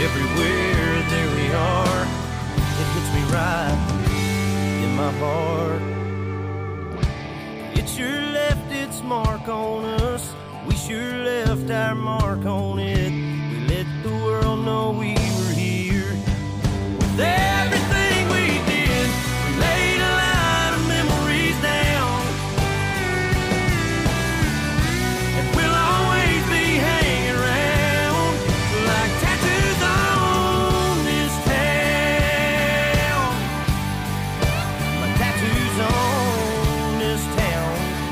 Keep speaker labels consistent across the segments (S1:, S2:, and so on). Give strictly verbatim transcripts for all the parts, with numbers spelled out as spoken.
S1: everywhere, there we are. It hits me right in my heart. It sure left its mark on us. We sure left our mark on it. We let the world know we were here. With everything we did, we laid a line of memories down. And we'll always be hanging around like tattoos on this town. Like tattoos on this town.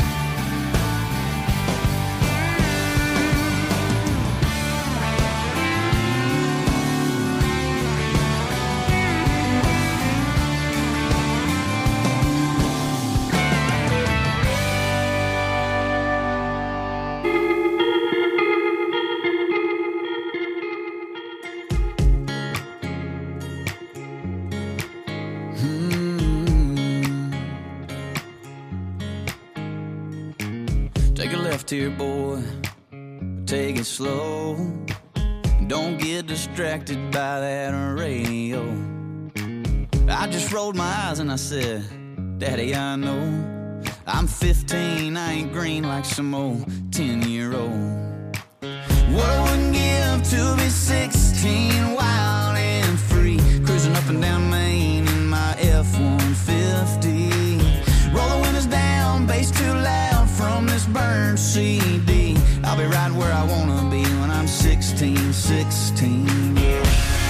S2: Take a left here, boy. Take it slow. Don't get distracted by that radio. I just rolled my eyes and I said, Daddy, I know I'm fifteen, I ain't green like some old ten-year-old. What I wouldn't give to be sixteen, wild and free, cruising up and down Main in my F one fifty. Roll the windows down, bass too loud from this burned C D. I'll be right where I wanna be when I'm sixteen, sixteen, yeah.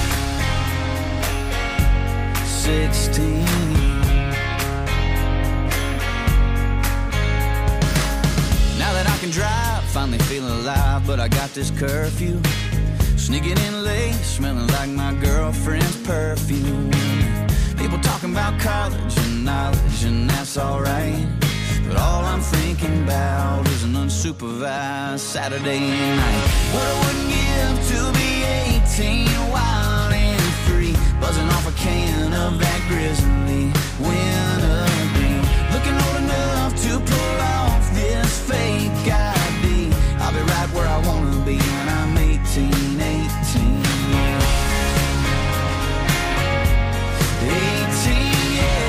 S2: sixteen. Now that I can drive, finally feeling alive, but I got this curfew. Sneaking in late, smelling like my girlfriend's perfume. People talking about college and knowledge, and that's alright. But all I'm thinking about is an unsupervised Saturday night. What I wouldn't give to be eighteen, wild and free, buzzing off a can of that grizzly wintergreen. Looking old enough to pull off this fake I D. I'll be right where I wanna be when I'm eighteen, eighteen, yeah. eighteen, yeah.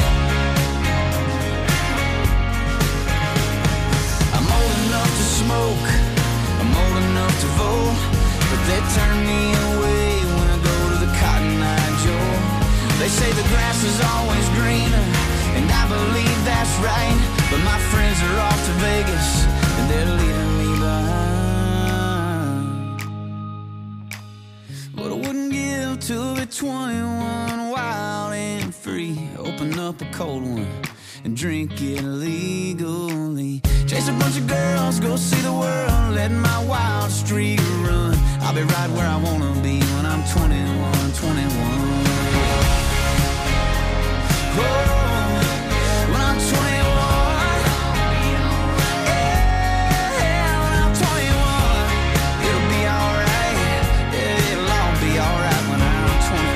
S2: I'm old enough to smoke, I'm old enough to vote, but they turn me away when I go to the Cotton Eye Joe. They say the grass is always greener, and I believe that's right, but my friends are off to Vegas, and they're leaving me behind. But I wouldn't give to be twenty-one, wild and free, open up a cold one and drink it legally. Chase a bunch of girls, go see the world, let my wild streak run. I'll be right where I wanna be when I'm twenty-one, twenty-one. Oh, when I'm twenty-one, yeah, when I'm twenty-one, it'll be alright, yeah, it'll all be alright when I'm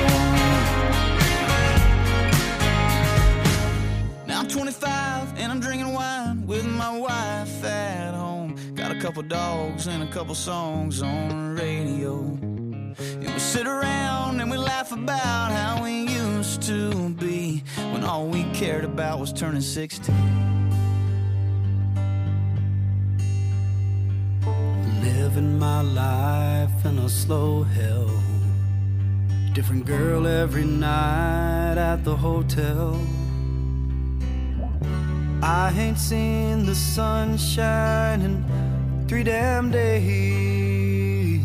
S2: twenty-one. Now I'm twenty-five and I'm drinking wine with my wife at home. Got a couple dogs and a couple songs on the radio. And we sit around and we laugh about how we used to be when all we cared about was turning sixteen.
S1: Living my life in a slow hell. Different girl every night at the hotel. I ain't seen the sunshine in three damn days.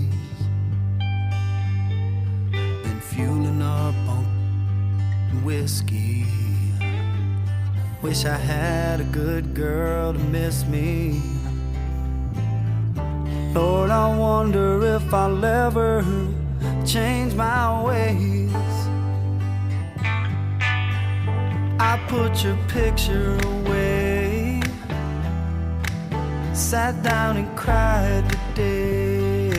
S1: Been fueling up on whiskey. Wish I had a good girl to miss me. Lord, I wonder if I'll ever change my ways. I put your picture away, sat down and cried today.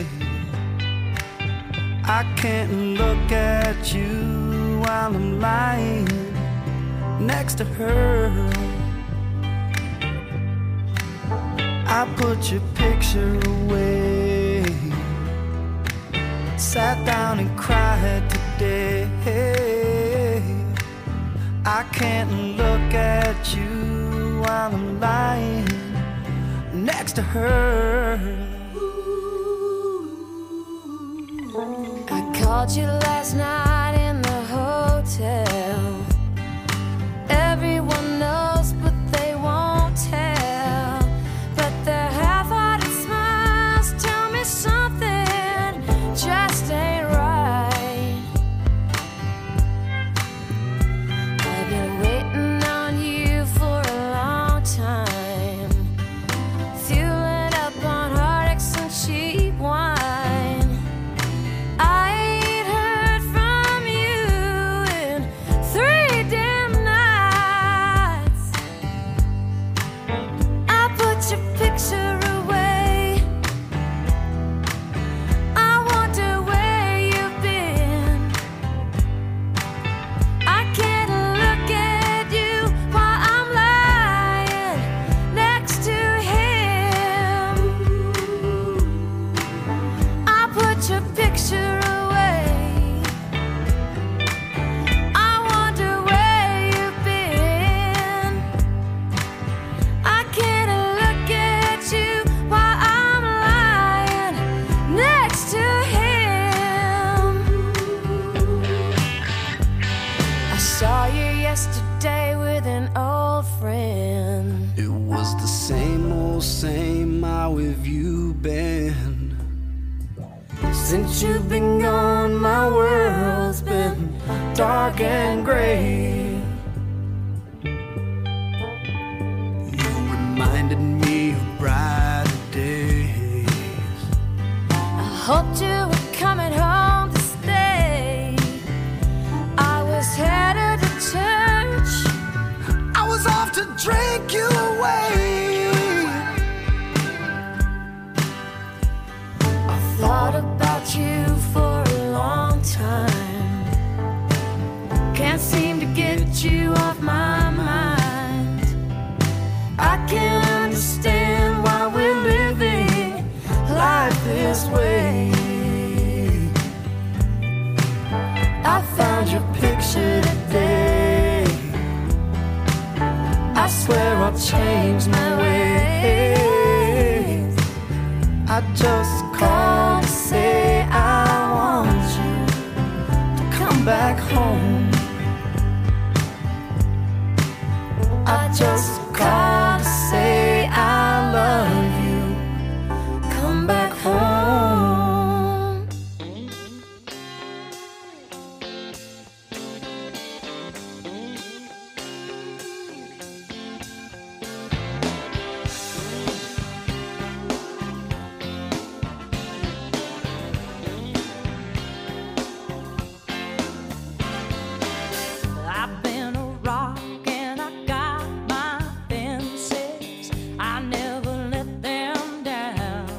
S1: I can't look at you while I'm lying next to her. I put your picture away, sat down and cried today. I can't look at you while I'm lying next to her.
S3: I called you last night in the hotel. Everyone knows, but they won't tell. But their half-hearted smiles tell me something just ain't right. I've been waiting on you for a long time, fueling up on heartaches and cheap wine. I ain't heard from you in three damn nights. I put your picture away. I wonder where you've been. I can't look at you while I'm lying next to him. I put your picture away. I wonder where you've been. I can't look at you while I'm lying next to him. I saw you yesterday with an old friend.
S1: It was the same old same. How have you been? Since you've been gone, my world's been dark and gray. You reminded me of brighter days.
S3: I hoped you were coming home to stay. I was headed to church.
S1: I was off to drink you away.
S3: I thought about you for a long time. Can't seem to get you off my mind. I can't understand why we're living life this way. I found your picture today. I swear I'll change my ways.
S1: I just called to say I want you to come back home. I just called to say I love you. Come back home.
S4: I've been a rock and I got my fences. I never let them down.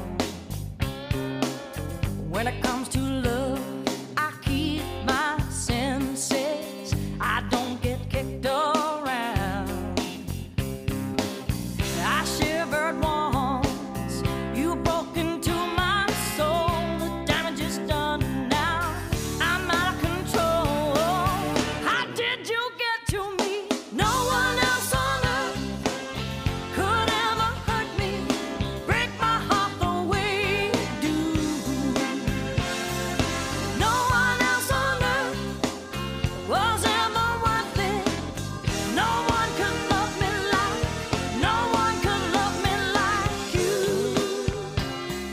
S4: When it comes to love, I keep my senses. I don't get kicked around. I shivered once, you broke into my soul. The damage is done now. I'm out of control. How did you get to me? No one else on earth could ever hurt me, break my heart the way you do. No one else on earth was ever worth it. No one could love me like, no one could love me like you.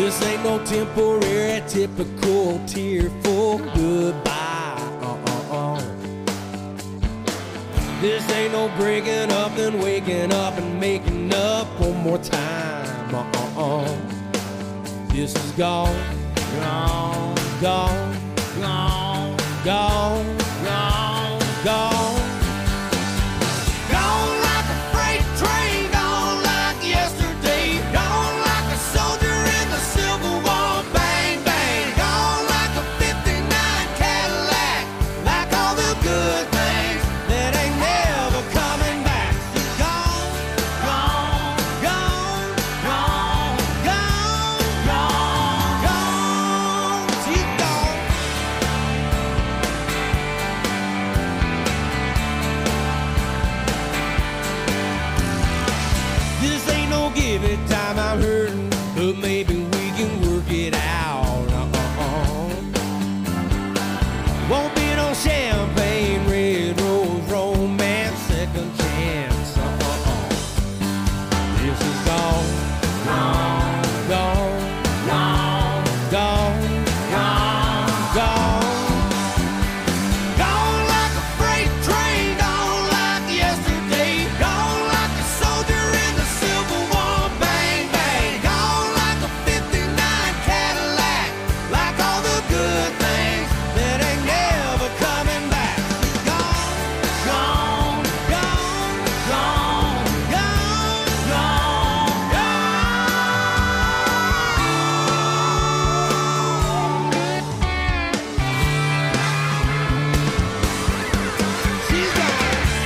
S1: This ain't no temporary, typical, tearful goodbye. Uh-uh-uh. This ain't no breaking up, then waking up and making up one more time. Uh-uh-uh. This is gone, gone, gone, gone, gone, gone, gone. Gone like a freight train, gone like yesterday, gone like a soldier in the Civil War. Bang, bang, gone like a fifty-nine Cadillac, like all the good things that ain't never coming back. Gone, gone, gone, gone, gone, gone, gone. She's gone. This ain't no give it time, I'm hurting, but maybe we can work it out. Uh-uh-uh. Won't be no champagne, red rose, romance, second chance. Uh-uh-uh. This is gone, gone, gone, gone, gone, gone, gone. Gone like a freight train, gone like yesterday, gone like a soldier in the Civil War. Bang, bang, gone like a fifty-nine Cadillac, like all the good things that ain't never coming back. Gone, gone, gone, gone, gone, gone, gone. She's gone.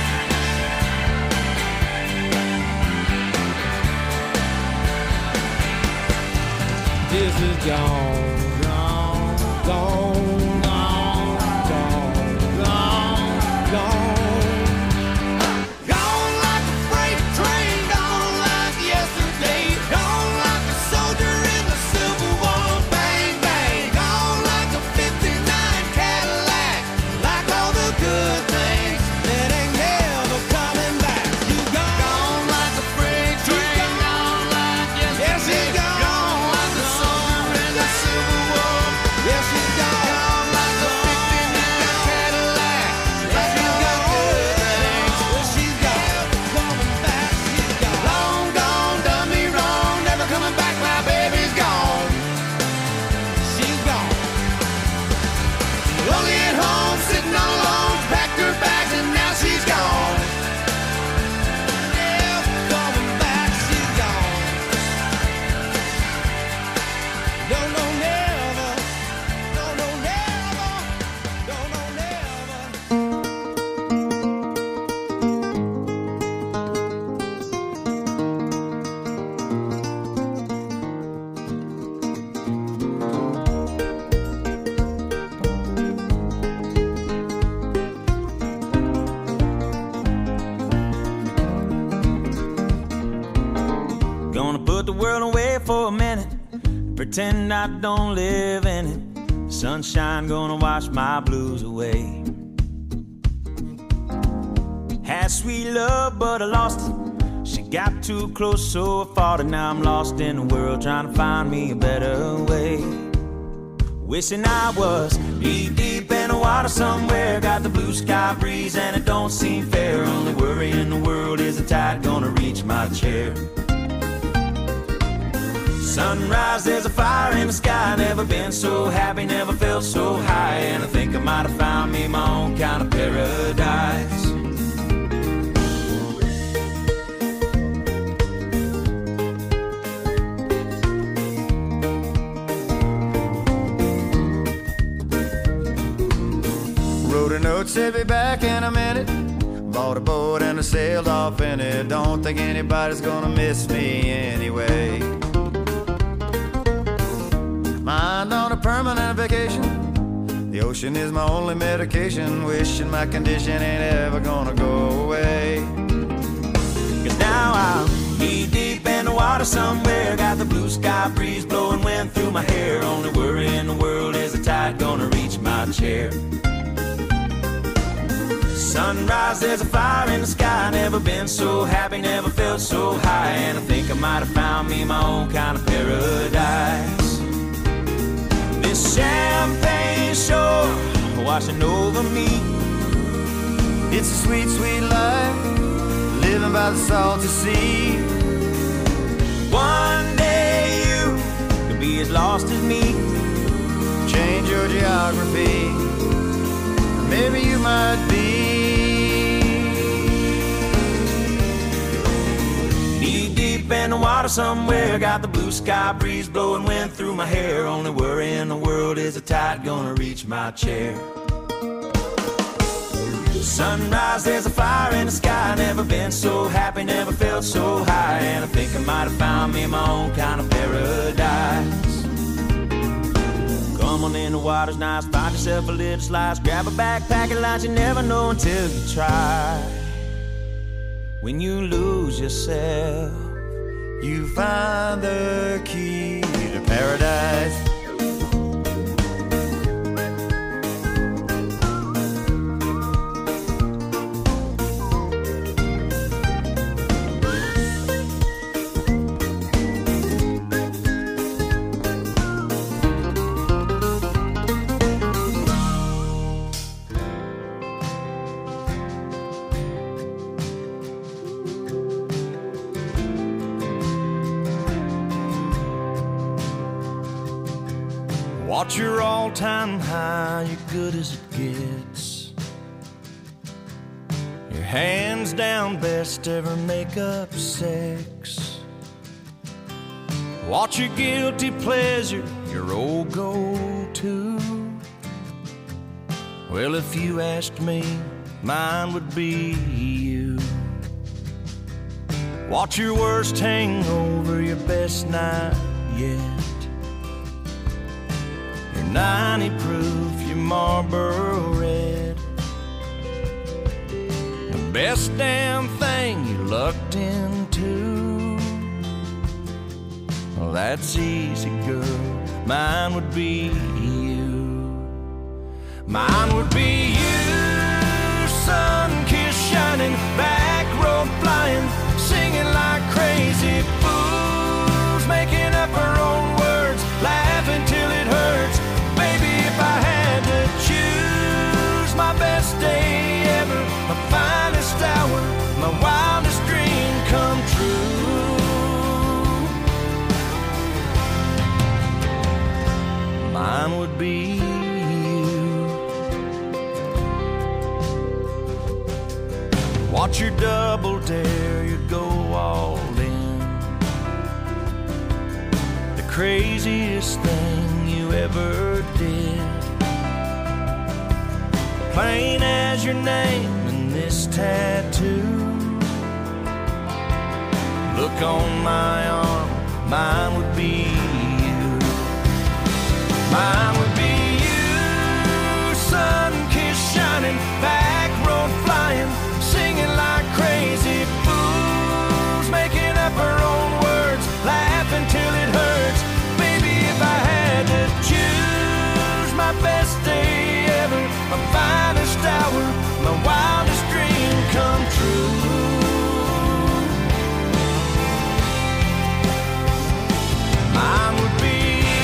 S1: This is gone, gone, gone, gone, gone, gone, gone. Gone like a freight train, gone like yesterday, gone like a soldier in the Civil War. Bang, bang, gone like a fifty-nine Cadillac, like all the good things that ain't never coming back. You gone, gone like a freight train, gone like yesterday. Yes, she's gone, gone like a soldier in the Civil War. Yes, she's gone, gone like a fifty-nine Cadillac, like all the good things. Well, she's gone, coming back. She's gone. Long gone, done me wrong, never coming back. My baby's gone. She's gone. Lonely at home, sitting all alone, packed her bags and now she's gone. Never coming back, she's gone. No, no, never. No, no, never. No, no, never.
S2: Gonna put the world away for a minute, pretend I don't live in it. Sunshine gonna wash my blues away. Had sweet love, but I lost it. She got too close, so I fought it. Now I'm lost in the world, trying to find me a better way. Wishing I was knee deep in the water somewhere. Got the blue sky breeze and it don't seem fair. Only worry in the world is the tide gonna reach my chair. Sunrise, there's a fire in the sky. Never been so happy, never felt so high. And I think I might have found me my own kind of paradise.
S5: Wrote a note, said be back in a minute. Bought a boat and I sailed off in it. Don't think anybody's gonna miss me anyway. Mind on a permanent vacation. The ocean is my only medication. Wishing my condition ain't ever gonna go away.
S2: Cause now I'm knee deep in the water somewhere. Got the blue sky breeze blowing wind through my hair. Only worry in the world is the tide gonna reach my chair. Sunrise, there's a fire in the sky. Never been so happy, never felt so high. And I think I might have found me my own kind of paradise.
S1: this champagne shore washing over me.
S5: It's a sweet, sweet life, living by the salty sea.
S1: One day you could be as lost as me.
S5: Change your geography, or maybe you might be
S1: knee deep in the water somewhere. Got the blue sky breeze blowing wind through my hair. Only worry in the world is the tide gonna reach my chair. Sunrise, there's a fire in the sky. Never been so happy, never felt so high. And I think I might have found me my own kind of paradise. Come on in, the water's nice. Find yourself a little slice. Grab a backpack and lunch. You never know until you try. When you lose yourself,
S5: you find the key to paradise.
S1: watch your all-time high, you're good as it gets. Your hands down best ever make-up sex. Watch your guilty pleasure, your old go-to. Well, if you asked me, mine would be you. Watch your worst hangover, your best night yet. Your ninety proof, your Marlboro Red. The best damn thing you lucked into. Well, that's easy, girl. Mine would be you. Mine would be you. Sun-kissed, shining, back road flying, singing like crazy fools, making up our own words, laughing till it hurts. Baby, if I had to choose, my best day ever, my finest hour, my wildest dream come true. Mine would be you. Watch your double dare, you go all in. The craziest thing you ever did. Plain as your name and this tattoo. Look on my arm, mine would be you. Mine would be you. Sun-kissed, shining, back road flying, singing like crazy fools, making up our own words, laughing till it hurts. Baby, if I had to choose, my best day ever, my finest hour, my wildest dream come true. Mine would be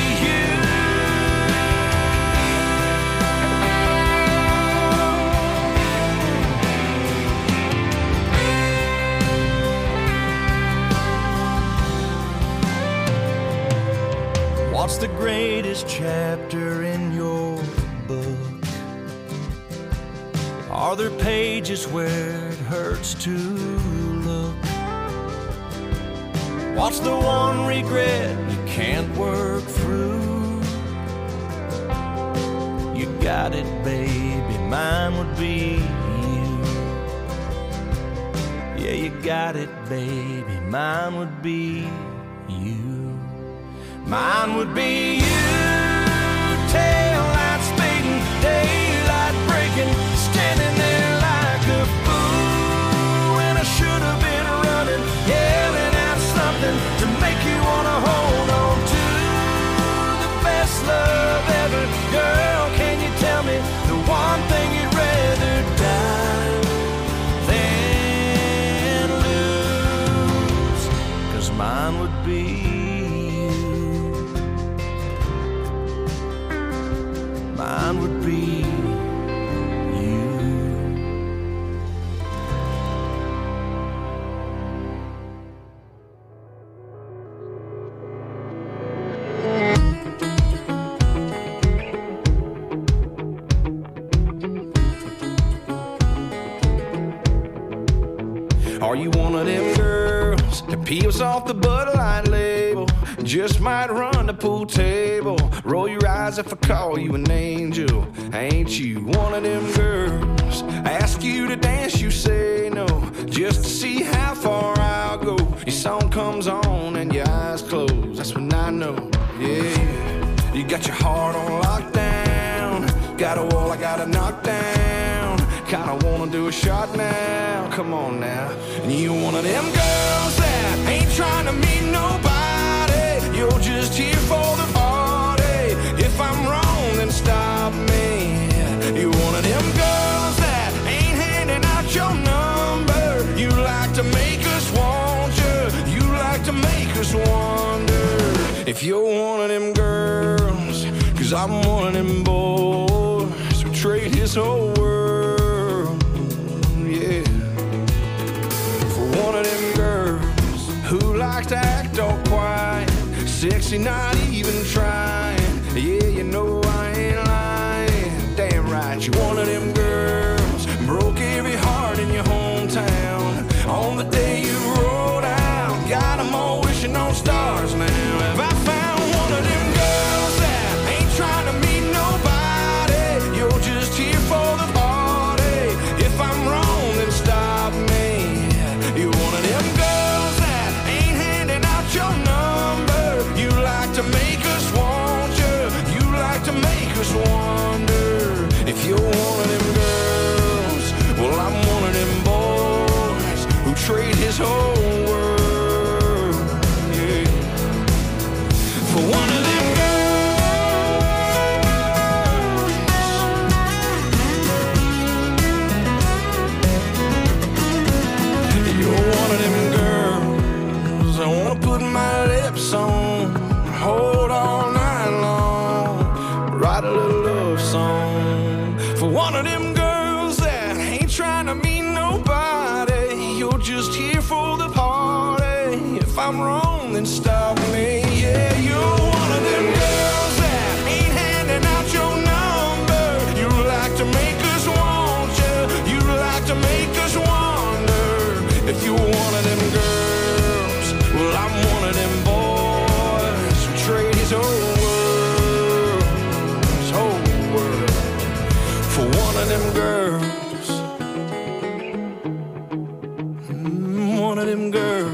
S1: what's the greatest chapter in your book? Are there pages where it hurts to look? What's the one regret you can't work through? You got it, baby, mine would be you. Yeah, you got it, baby, mine would be you. Mine would be you. Tail light speeding, daylight breaking, standing there like a fool when I should have been running, yelling out something to make you wanna hold on to the best love ever. Girl, can you tell me the one thing you'd rather die than lose? 'Cause mine would be mine would be you.
S6: Are you one of them girls that peels off the Bud Light label? Just might run the pool table. Roll your eyes if I call you an angel. Ain't you one of them girls? I ask you to dance, you say no, just to see how far I'll go. Your song comes on and your eyes close. That's when I know, yeah. You got your heart on lockdown. Got a wall I gotta knock down. Kinda wanna do a shot now. Come on now. And you one of them girls that ain't trying to meet nobody. You're just here for the party. If I'm wrong, then stop me. You're one of them girls that ain't handing out your number. You like to make us want you. You like to make us wonder if you're one of them girls. Cause I'm one of them boys who trade his whole world, yeah, for one of them girls who likes to act all quiet, sexy, not even trying. Yeah, you know I ain't lying. Damn right, you're one of them girls broke every heart in your hometown. On the day you rolled out, got them all wishing on stars now. Have I found one of them girls that ain't trying to meet nobody? You're just here for the party. If I'm wrong, then stop me. You're one of them girls that ain't handing out your number. You like to make us want you. You like to make us wonder if you're one of them girls. Well, I'm one of them boys who trade his whole world, yeah, for one of them girls. You're one of them girls I wanna put my lips on, hold all night long, write a little love song for one of them girls that ain't trying to meet nobody. You're just here for the party. If I'm wrong, then stop me. Yeah, you're one of them girls that ain't handing out your number. You like to make us want you. You like to make us wonder if you're one of them girls. Well, I'm one of them boys who trade his whole world, his whole world, for one of them girls. Mm, one of them girls.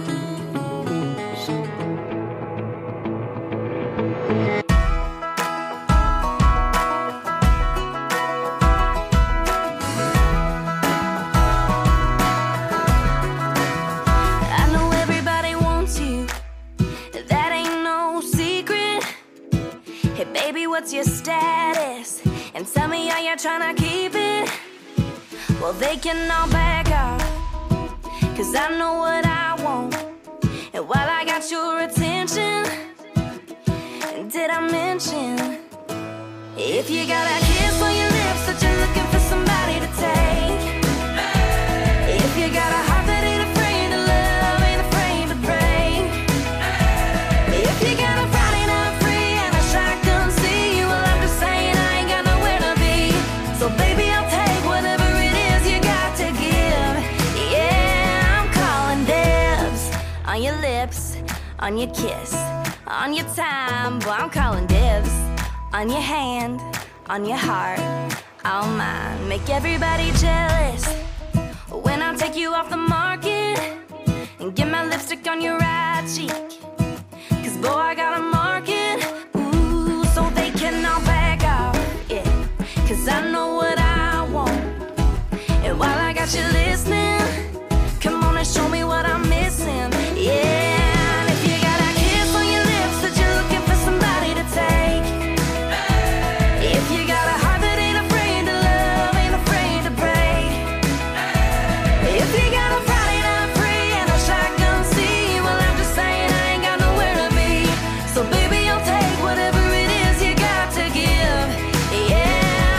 S3: I know everybody wants you, that ain't no secret. Hey baby, what's your status? And tell me, are you trying to keep it? Well, they can all back off, cause I know what I want. And while I got your attention, did I mention, if you got a kiss on your lips that you're looking for somebody to take, if you got a heart that ain't afraid to love, ain't afraid to break, if you got a Friday night free and a shotgun see, well, I'm just saying I ain't got nowhere to be. So baby, I'll take whatever it is you got to give. Yeah, I'm calling dibs on your lips, on your kiss, on your time. Boy, I'm calling dibs on your hand, on your heart, all mine. Make everybody jealous when I take you off the market and get my lipstick on your right cheek. Cause boy, I got a market, ooh, so they can all back off, yeah. Cause I know what I want. And while I got you listening, come on and show me what I'm missing, yeah. And if you got a kiss on your lips that you're looking for somebody to take, if you got a heart that ain't afraid to love, ain't afraid to break, if you got a Friday night free and a shotgun see, well, I'm just saying I ain't got nowhere to be. So baby, I'll take whatever it is you got to give. Yeah,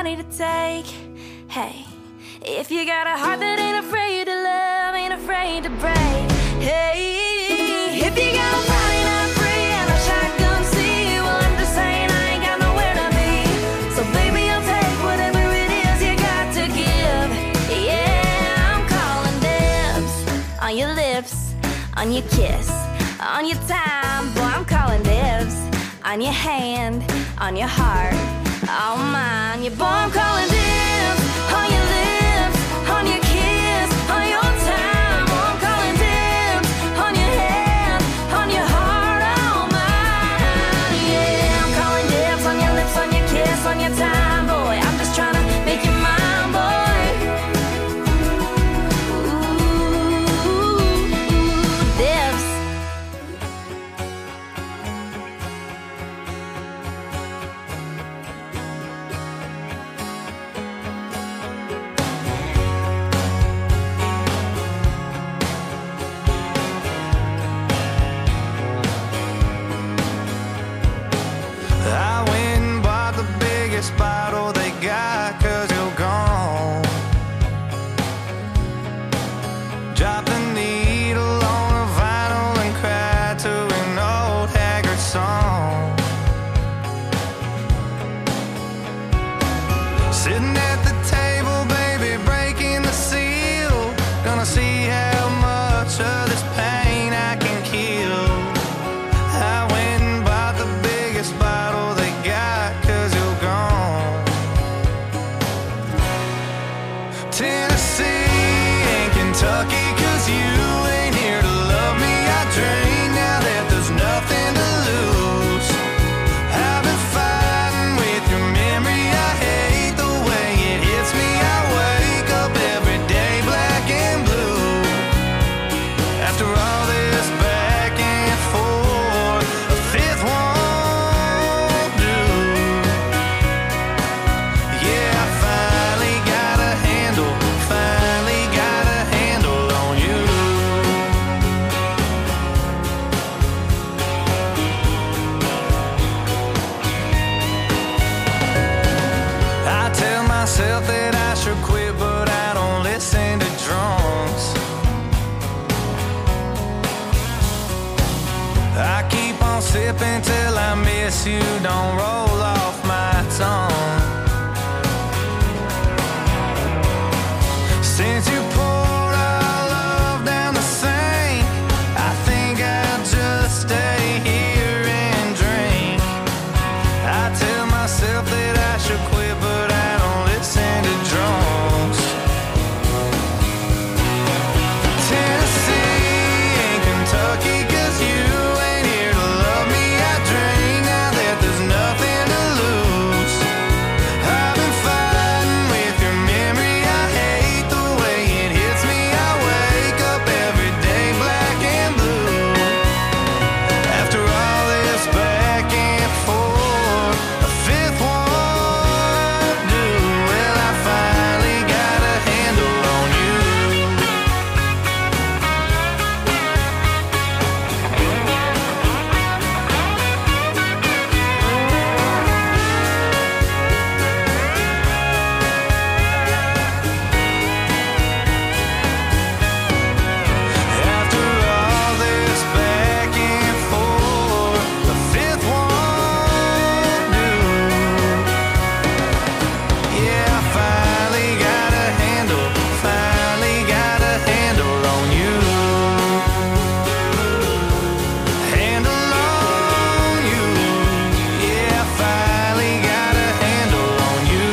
S3: money to take. Hey, if you got a heart that ain't afraid to love, ain't afraid to break. Hey, if you got a body not free and a shotgun see, well, I'm just saying I ain't got nowhere to be. So baby, I'll take whatever it is you got to give. Yeah, I'm calling dibs on your lips, on your kiss, on your time. Boy, I'm calling dibs on your hand, on your heart, on mine. Yeah, boy, I'm calling dibs on your lips, on your kiss, on your time. Boy, I'm calling dibs on your hand, on your heart, on mine. Yeah, I'm calling dibs on your lips, on your kiss, on your time. Boy, I'm just trying to make you mine, boy. Ooh, dibs.
S5: I went and bought the biggest bottle they got, cause you're gone. Dropped the needle on a vinyl and cried to an old haggard song. Sitting at the table, baby, breaking the seal. Gonna see how much of this pain I can kill. I went and bought the biggest bottle they got, cause you're gone. Tennessee and Kentucky, cause you ain't here to love me. I drink now that there's nothing to lose. I've been fighting with your memory. I hate the way it hits me. I wake up every day black and blue. After all this back and forth, a fifth won't do. Yeah, I finally got a handle, finally got a handle on you. I tell myself that I should quit, but I don't listen to drunks. I keep on sipping till I miss you, don't roll off my tongue. Since you poured our love down the sink, I think I'll just stay here and drink. I tell myself that I should quit, but I don't listen to drunks. Tennessee and Kentucky, cause you ain't here to love me. I drink now that there's nothing to lose. I've been fighting with your memory. I hate the way it hits me. I wake up every day black and blue. After all this back and forth, a fifth won't do. Well, I finally got a handle on you. After all this back and forth, a fifth won't do. Yeah, I finally got a handle, finally got a handle on you. Handle on you. Yeah, I finally got a handle on you.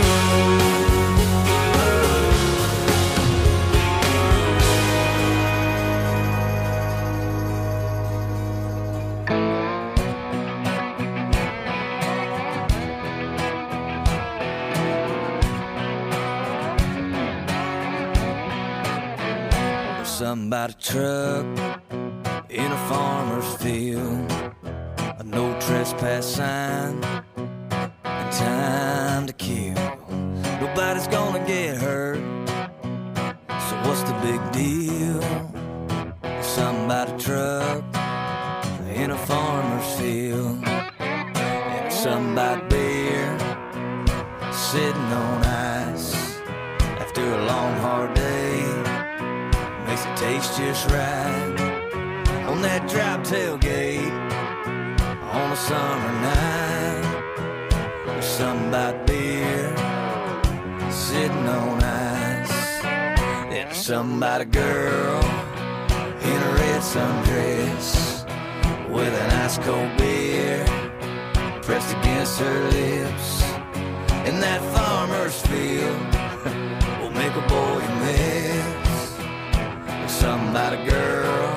S2: Something about a truck in a farmer's field, a no trespass sign, and time to kill. Nobody's gonna get hurt, so what's the big deal? Something about a truck in a farmer's field, and something about beer sitting on on ice after a long hard day makes it taste just right on that drop tailgate on a summer night. There's something about beer sitting on ice. There's something about a girl in a red sundress with an ice cold beer pressed against her lips. And that farmer's field will make a boy miss. There's something about a girl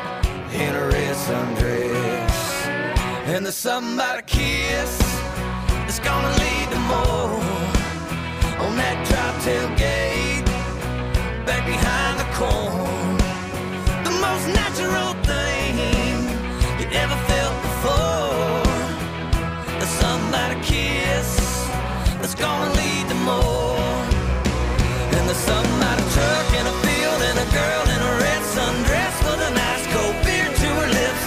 S2: in a red sundress. And there's something about a kiss that's gonna lead to more on that drop tailgate back behind the corn. The most natural thing you ever felt before. There's something about a kiss that's gonna lead to more. And there's something about a truck in a field and a girl in a red sundress with a nice cold beer to her lips,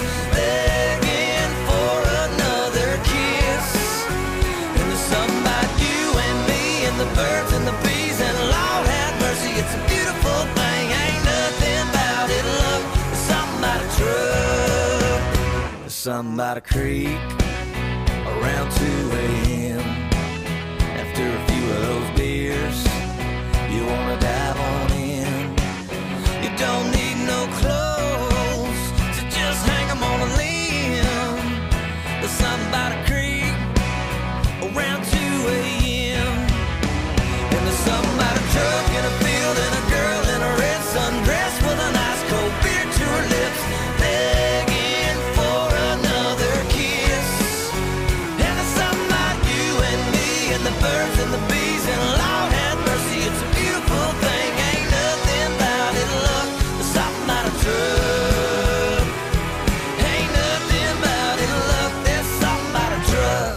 S2: begging for another kiss. And there's something about you and me and the birds and the bees, and Lord have mercy, it's a beautiful thing. Ain't nothing about it, love. There's something about a truck. There's something about a creek around two a.m. After a few of those beers, you wanna dive on in. You don't need no clothes, so just hang them on a limb. There's something about a creek around two a.m. And there's something about a truck in a field and a girl in a red sundress with a nice cold beer to her lips, begging for another kiss. And there's something about you and me and the birds and the bees, and Lord have mercy, it's a beautiful thing. Ain't nothing about it, love. There's something about a truck. Ain't nothing about it, love. There's something about a truck.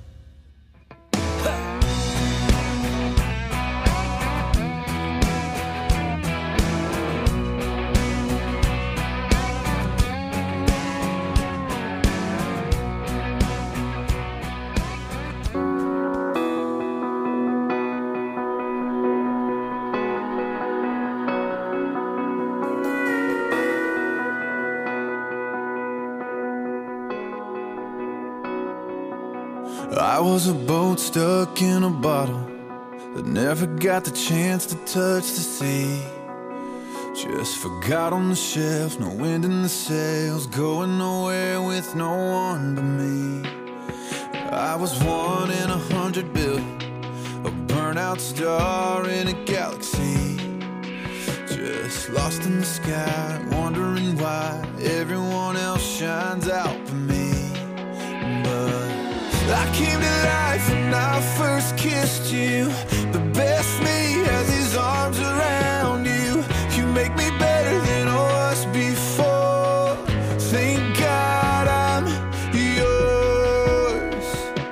S5: I was a boat stuck in a bottle that never got the chance to touch the sea. Just forgot on the shelf, no wind in the sails, going nowhere with no one but me. I was one in a hundred billion, a burnout star in a galaxy. Just lost in the sky, wondering why everyone else shines out for me. But I came to life when I first kissed you. The best me has his arms around you. You make me better than I was before. Thank God I'm yours.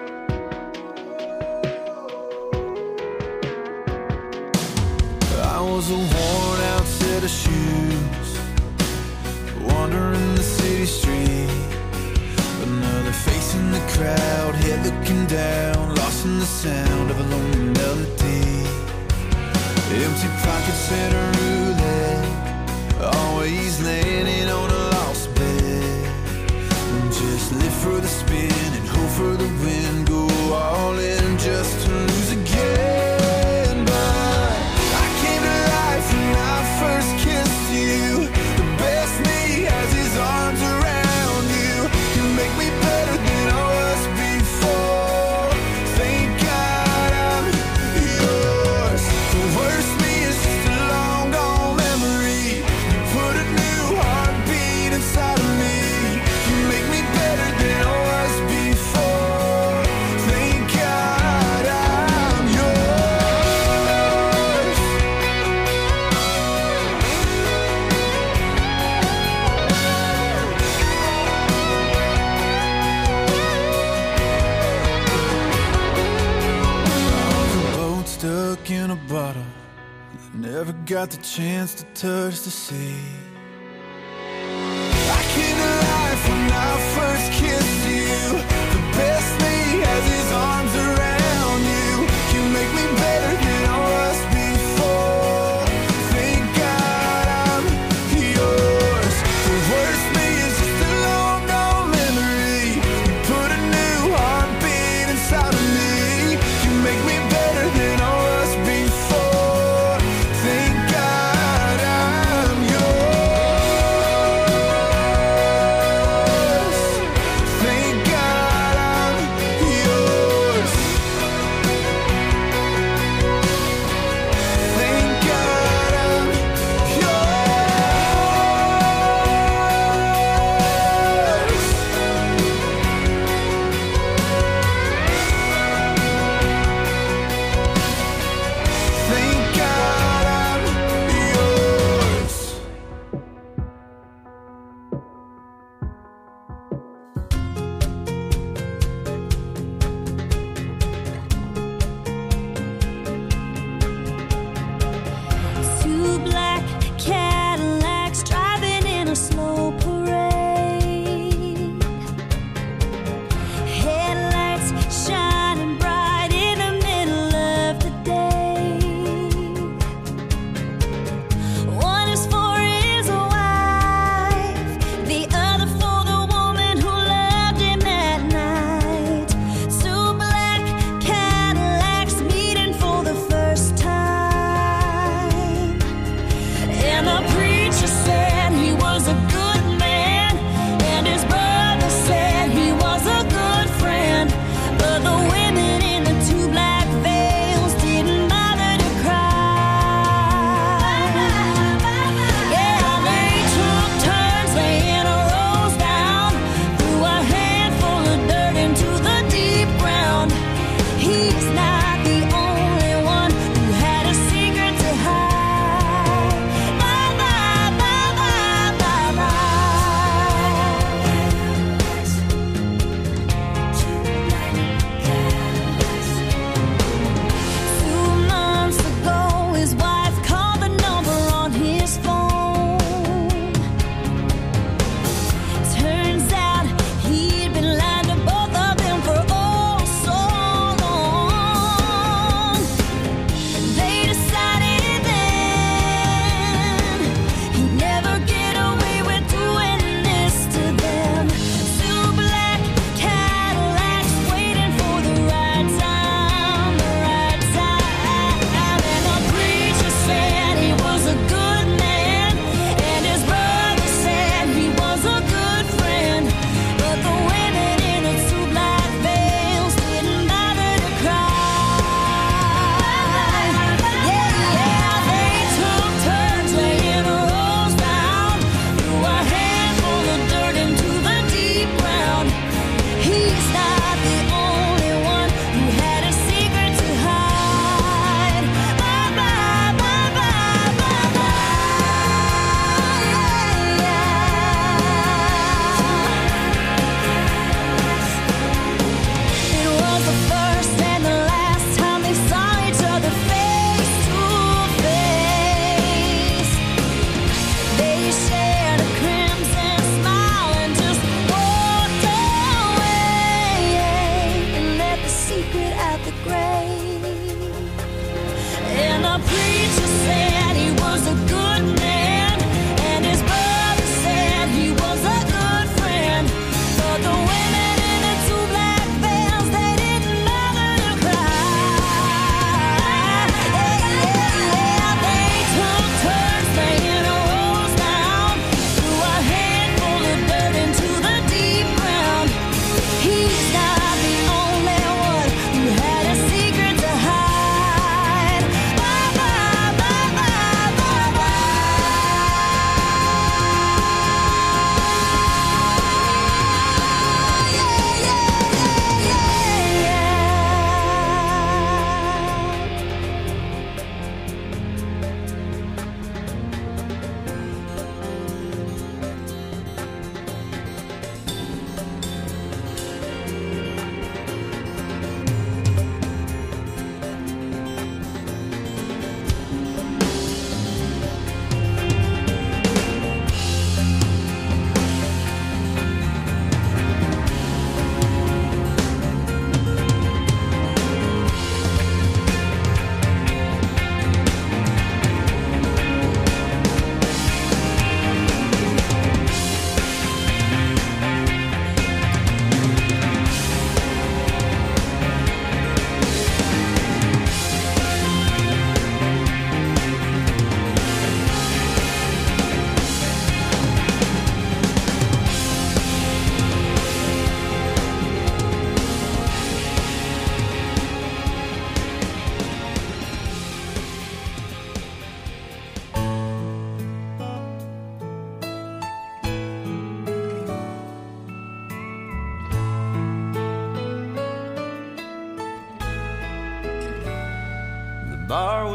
S5: I was a worn out set of shoes, wandering the city street. Another face in the crowd, head looking down, lost in the sound of a lonely melody. Empty pockets and a roulette, always landing on a lost bet. Just live for the spin and hope for the win, go all in just to lose again. But I came to life when I first kissed you. The best me has his arms around you. You make me better than I was before. Thank God I'm yours. The worst me is just a long gone memory. You put a new heartbeat inside of me. You make me better than I was before. Thank God I'm yours. I was a boat stuck in a bottle that never got the chance to touch the sea. I came to life when I first kissed you. The best me has his arms around you. You make me better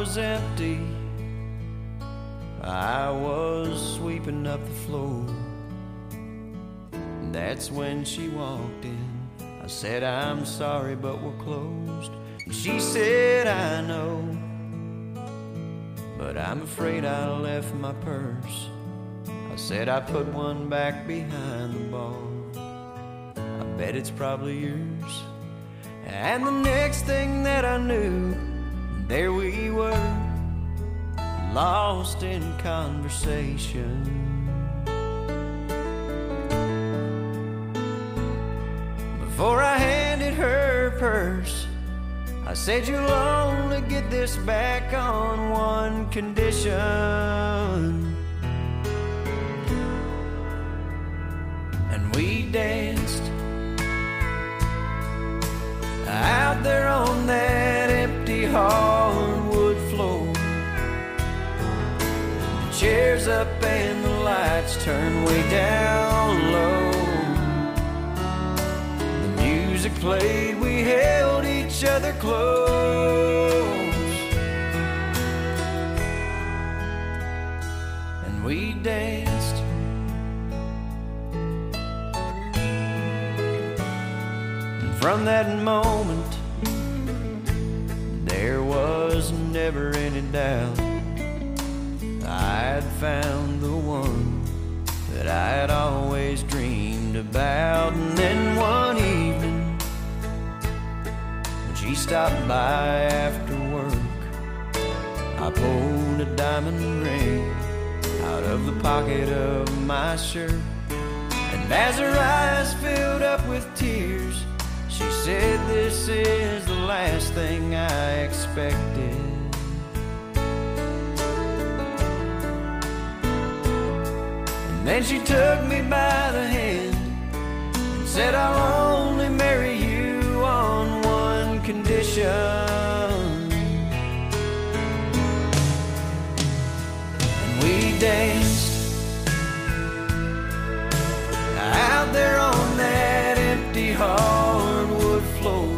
S1: was empty. I was sweeping up the floor. And that's when she walked in. I said, I'm sorry, but we're closed. And she said, I know, but I'm afraid I left my purse. I said, I put one back behind the bar. I bet it's probably yours. And the next thing that I knew, there we were, lost in conversation. Before I handed her purse, I said, you'll only get this back on one condition. And we danced out there on that empty hardwood floor. The chairs up and the lights turned way down low. The music played, we held each other close. And we danced from that moment, there was never any doubt I'd found the one that I had always dreamed about. And then one evening, when she stopped by after work, I pulled a diamond ring out of the pocket of my shirt. And as her eyes filled up with tears, she said, this is the last thing I expected. And then she took me by the hand and said, I'll only marry you on one condition. And we danced out there on that empty hardwood floor.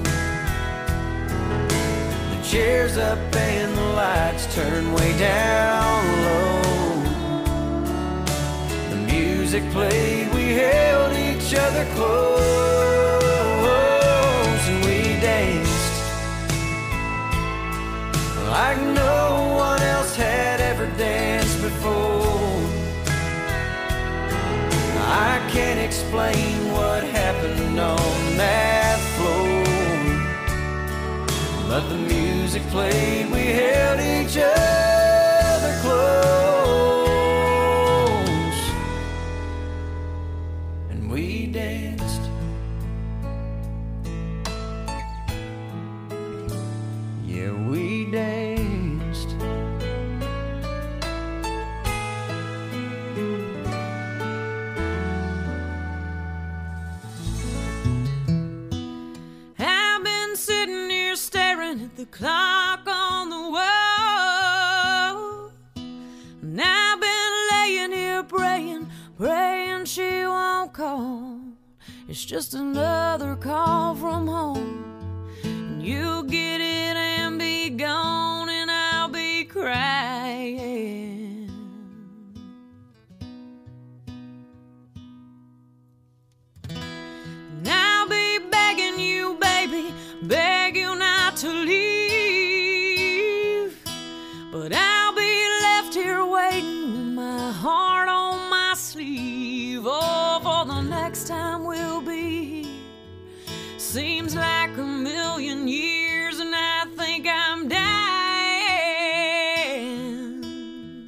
S1: The chairs up and the lights turned way down low. The music played, we held each other close. And we danced like no one else had ever danced before. I can't explain what happened on that floor, but the music played, we held each other close. And we danced. Yeah, we danced.
S4: At the clock on the wall, and I've been laying here praying, praying she won't call. It's just another call from home, and you'll get it and be gone, and I'll be crying. And I'll be begging you, baby, beg you not to leave, but I'll be left here waiting with my heart on my sleeve. Oh, for the next time we'll be here seems like a million years, and I think I'm dying.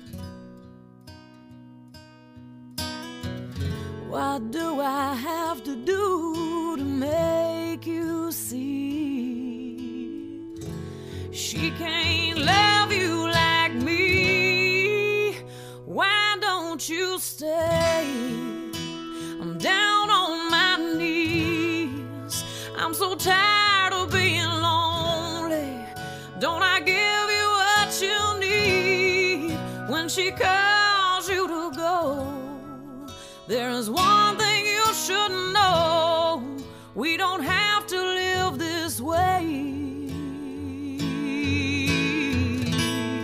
S4: What do I have to do to make you see she can't love you like me? Why don't you stay? I'm down on my knees. I'm so tired of being lonely. Don't I give you what you need when she calls you to go? There's one thing you should know: we don't have to live this way.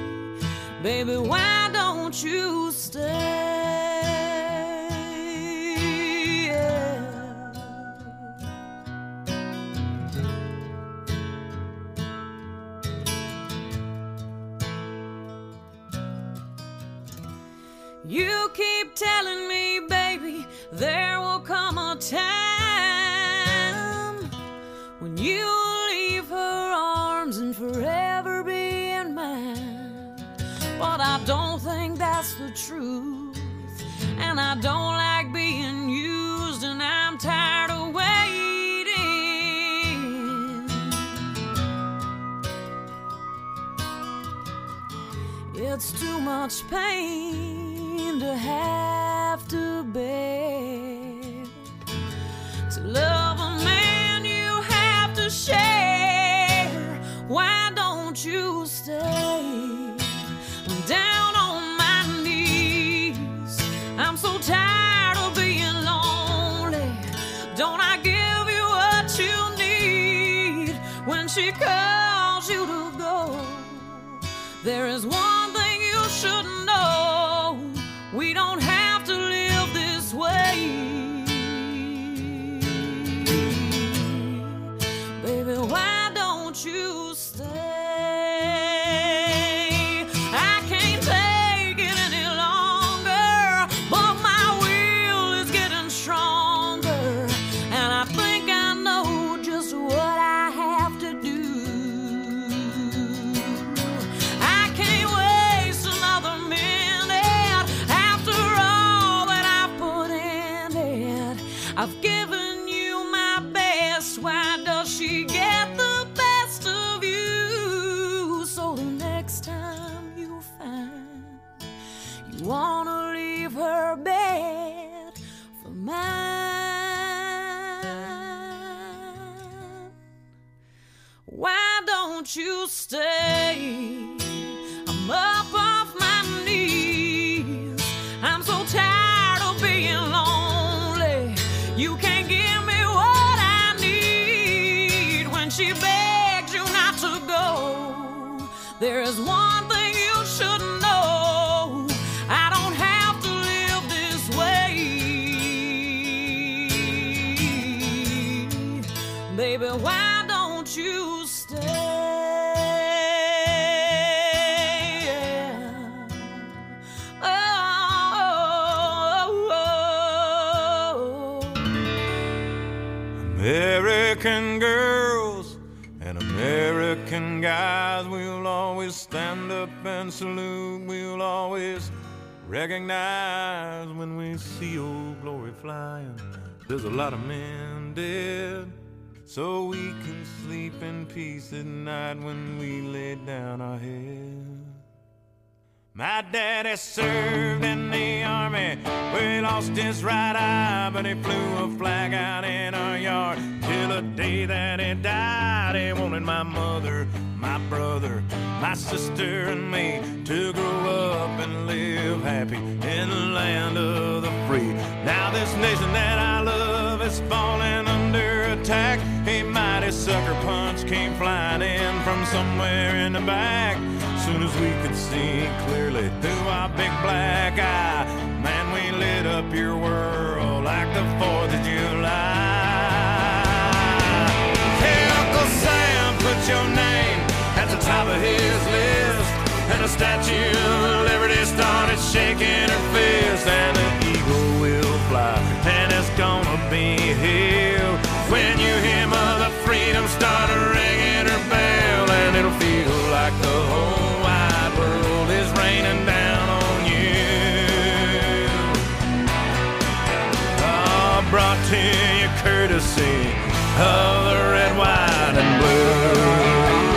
S4: Baby, why don't you stay? You keep telling me, baby, there will come a time when you'll leave her arms and forever be in mine. But I don't think that's the truth, and I don't like being used, and I'm tired of waiting. It's too much pain to have to bear. To love a man you have to share. Why don't you stay? I'm down on my knees. I'm so tired of being lonely. Don't I give you what you need when she calls you to go? There is one thing you should know. We don't have to live this way. Baby, why don't you stay? I can't take it any longer, but my will is getting stronger, and I think I know just what I have to do. I can't waste another minute. I've given you my best. Why does she get the best of you? So the next time you find you wanna leave her bed for mine, why don't you stay? I'm up off my knees. I'm so tired of being lonely. You can't give me what I need when she begs you not to go. There is one thing you should know. I don't have to live this way. Baby, why don't you stay?
S1: American girls and American guys, we'll always stand up and salute. We'll always recognize when we see old glory flying. There's a lot of men dead, so we can sleep in peace at night when we lay down our head. My daddy served in the army, where he lost his right eye, but he flew a flag out in our yard till the day that he died. He wanted my mother, my brother, my sister and me to grow up and live happy in the land of the free. Now this nation that I love is falling under attack. A mighty sucker punch came flying in from somewhere in the back. Soon as we could see clearly through our big black eye, man, we lit up your world like the fourth of July. Hey, Uncle Sam, put your name at the top of his list, and the Statue of Liberty started shaking her fist, and the eagle will fly, and it's gonna be here when you hear Mother Freedom start ringing her bell, and it'll feel like the whole wide world is raining down on you. Oh, brought to you courtesy of the red, white, and blue.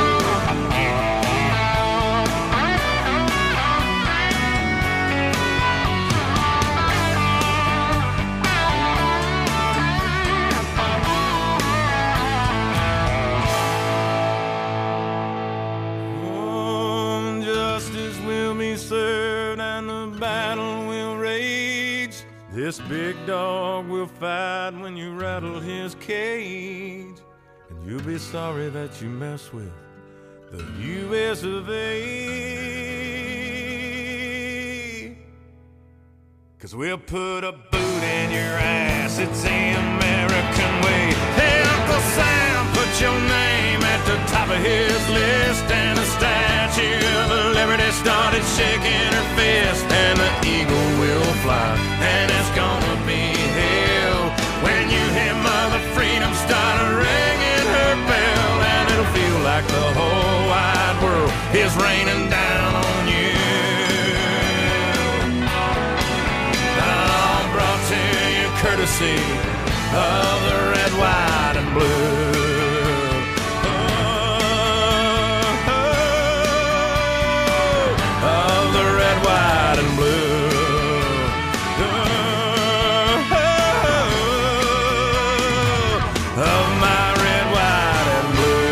S1: Served and the battle will rage. This big dog will fight when you rattle his cage, and you'll be sorry that you mess with the U S of A. 'cause we'll put a boot in your ass. It's the American way. Hey, Uncle Sam, put your name at the top of his list. And the Statue of Liberty started shaking her fist. And the eagle will fly, and it's gonna be hell when you hear Mother Freedom start ringing her bell. And it'll feel like the whole wide world is raining down on you. All brought to you courtesy of the red, white, and blue. White and blue oh, of my red, white, and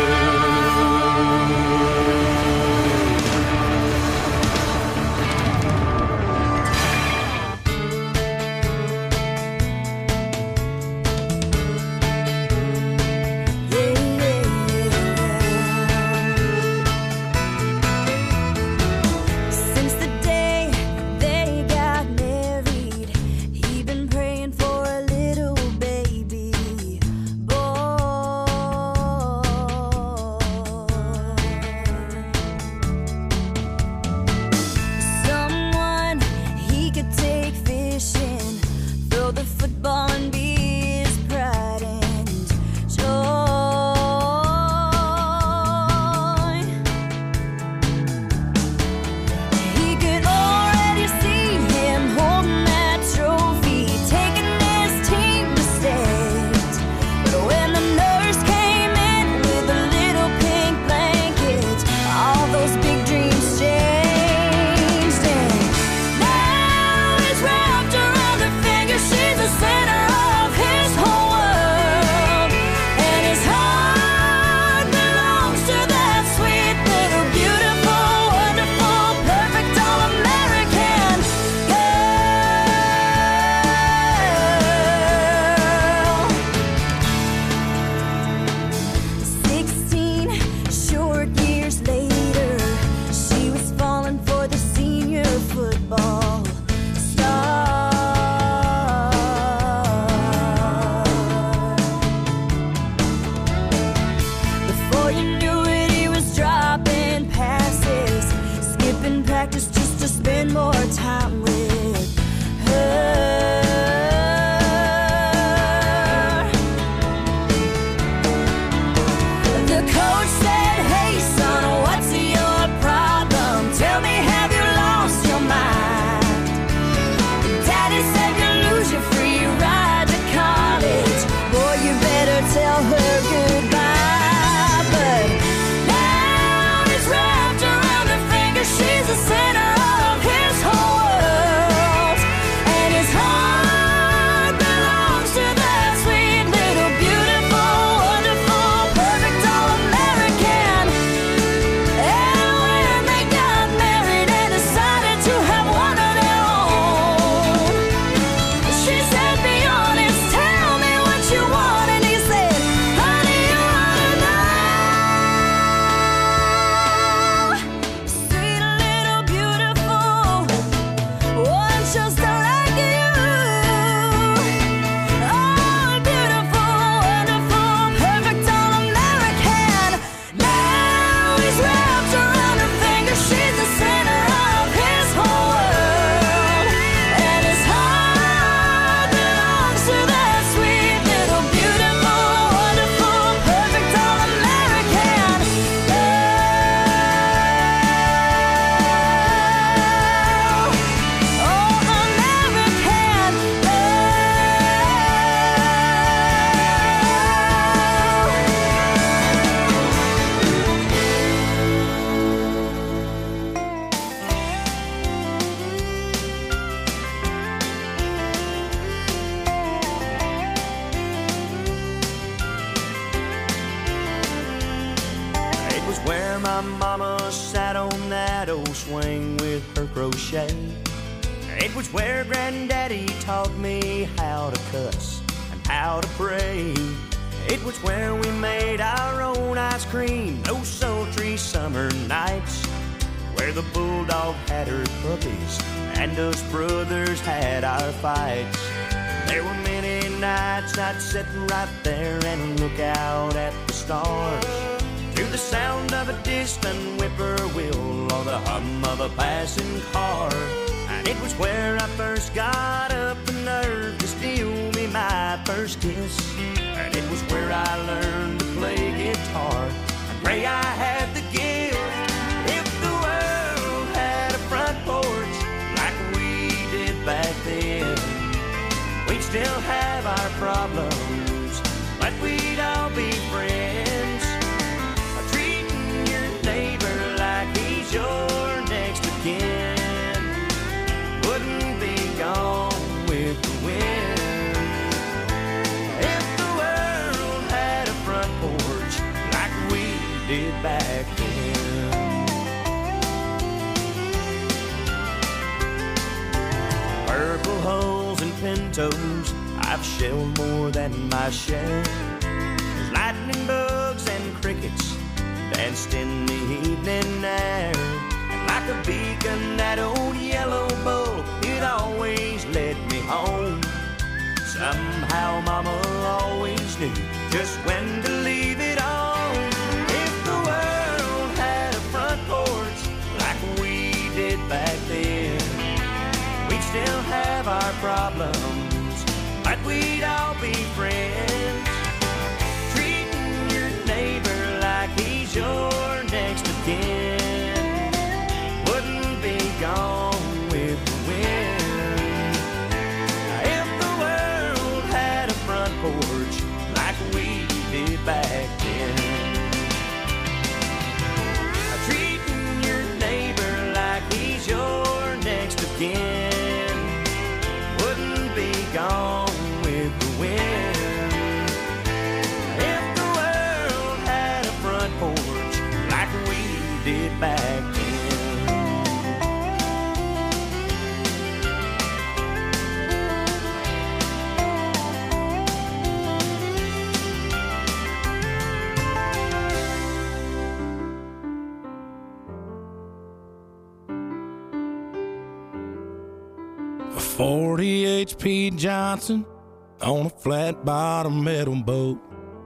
S7: my mama sat on that old swing with her crochet. It was where Granddaddy taught me how to cuss and how to pray. It was where we made our own ice cream those sultry summer nights, where the bulldog had her puppies and us brothers had our fights. There were many nights I'd sit right there and look out at the stars, to the sound of a distant whippoorwill or the hum of a passing car. And it was where I first got up the nerve to steal me my first kiss. And it was where I learned to play guitar and pray I had the gift. If the world had a front porch like we did back then, we'd still have our problems, but we'd all be friends. Treating your neighbor like he's your next of kin wouldn't be gone with the wind. If the world had a front porch like we did back then. Purple holes and pintos, I've shelled more than my share. There's lightning bugs and crickets danced in the evening air. And like a beacon, that old yellow bull, it always led me home. Somehow Mama always knew just when to leave it on. If the world had a front porch like we did back then, we'd still have our problems, but we'd all be friends. Treating your neighbor like he's your next of kin wouldn't be gone with the wind. If the world had a front porch like we did back then, treating your neighbor like he's your next of kin wouldn't be gone with the wind. If the world had a front porch like we did back then.
S6: A forty H P Johnson on a flat bottom metal boat.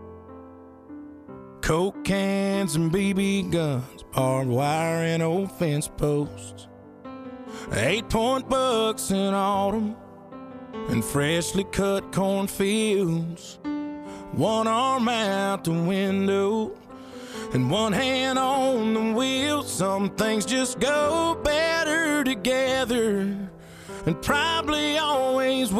S6: Coke cans and B B guns, barbed wire and old fence posts. Eight point bucks in autumn and freshly cut cornfields. One arm out the window and one hand on the wheel. Some things just go better together, and probably always will.